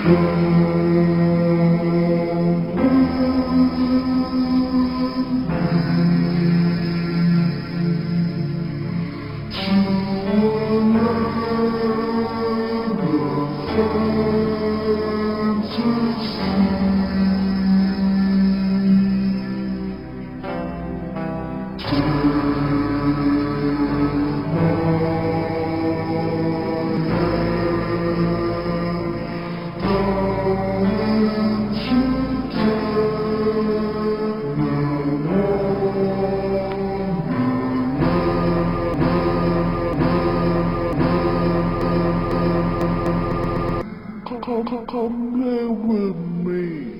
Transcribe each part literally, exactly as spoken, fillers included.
come, come live with me.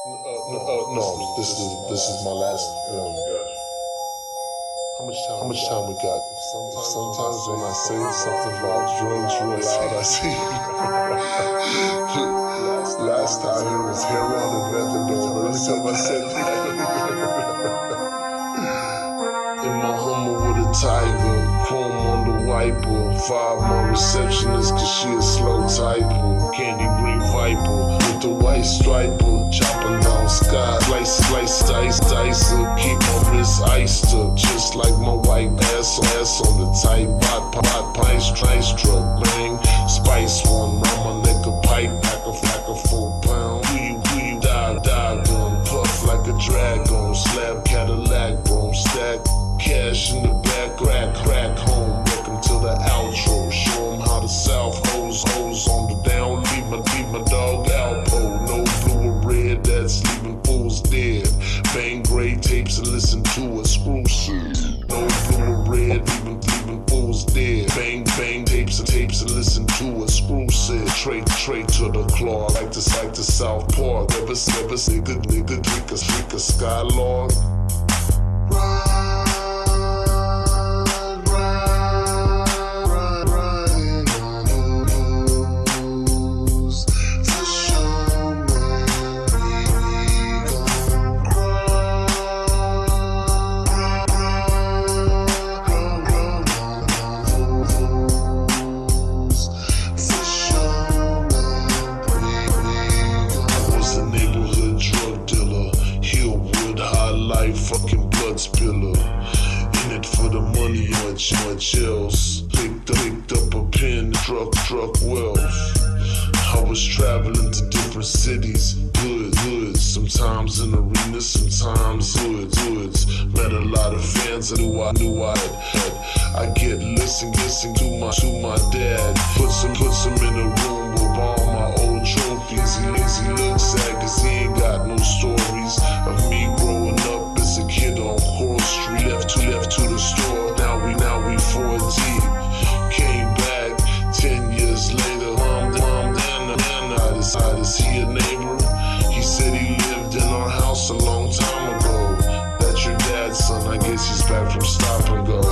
Uh, no, this is this is my last one. How much time? How much time we got? Sometimes when I say something about drugs real loud, I see. Last time it was heroin and methadone. Every time I said that. In my Hummer with a tiger, chrome on the wiper. Five more receptionists cause she a slow typer. Candy green viper with the white striper. Chopping down sky, slice, slice, dice, dicer. Keep my wrist iced up, just like my white ass, ass on the tight pot, pot, pine stripe truck. Bang, spice one, round my neck a pipe, pack a, pack a full pound. We, we, die, die, gun, puff like a dragon. Slab Cadillac, bro, stack. Cash in the back, crack, crack home. Welcome to the outro. Show them how the South hoes, hoes on the down. Leave my, leave my dog Alpo. No blue or red, that's leaving fools dead. Bang gray tapes and listen to a screw shit. No blue or red, leaving, leaving fools dead. Bang, bang tapes and tapes and listen to a screw set. Trade, trade to the claw, like the, like the South Park. Never, never say good nigga, drink a, drink a Skylord. Fucking blood spiller, in it for the money, much, much else. Picked up, picked up a pen, struck, struck wealth. I was traveling to different cities, good, good. Sometimes in arenas, sometimes hoods, hoods. Met a lot of fans I knew I knew I had. I get listen, listen to my, to my dad. Put some, put some in a room with all my old trophies. He, he looks sad cause he ain't got no stories of me growing up. A kid on Coral Street, left to left to the store. Now we now we four deep. Came back ten years later. Mom, mom, and and I decided is he a neighbor? He said he lived in our house a long time ago. That's your dad's son. I guess he's back from stop and go.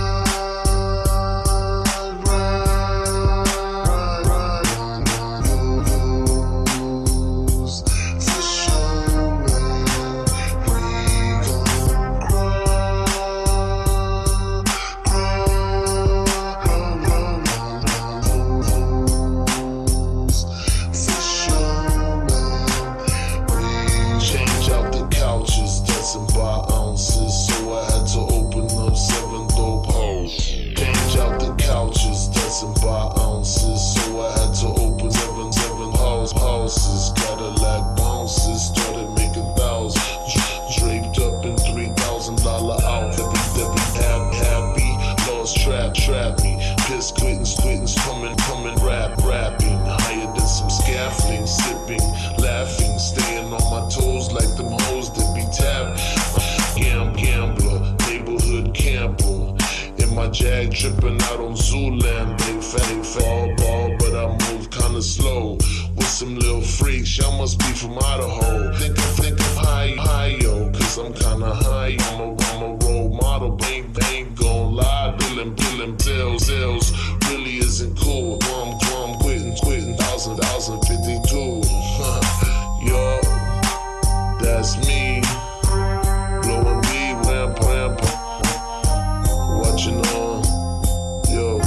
Cadillac bounces, started making thousands. Draped up in three thousand dollar outfit. Every happy, happy, lost trap, trap me. Piss quittings, quittings, coming, coming, rap, rapping. Higher than some scaffolding, sipping, laughing, staying on my toes like them hoes that be tapped. Gam, gambler, neighborhood camper. In my Jag tripping out on Zooland. Big fatty fall ball, but I move kinda slow. With some little freaks, y'all must be from Idaho. Think I think I'm high, high, yo, cause I'm kinda high. I'm a, I'm a role model, bang, bang, gon' lie. Billin', billin', sales, sales, really isn't cool. Glum, glum, quittin', quittin', thousand, thousand, fifty-two. Yo, that's me. Blowing weed, ramp, ramp. Watching on, yo.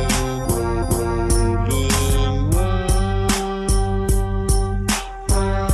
Rolling, rolling,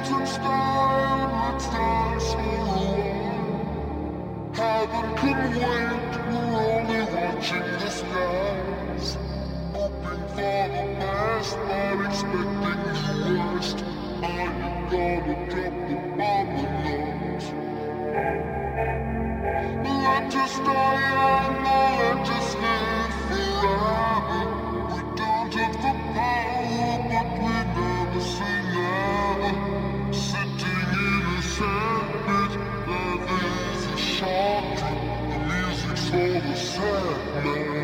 and style, let's dance for a while. Heaven can wait, we're only watching the skies. Hoping for the best, but expecting the worst. Are you gonna drop the bomb or not? Let us die young, or let us live forever. We don't have the power, but we never say never. Sitting in a sandpit, there is a short trip. The music's for the sad man.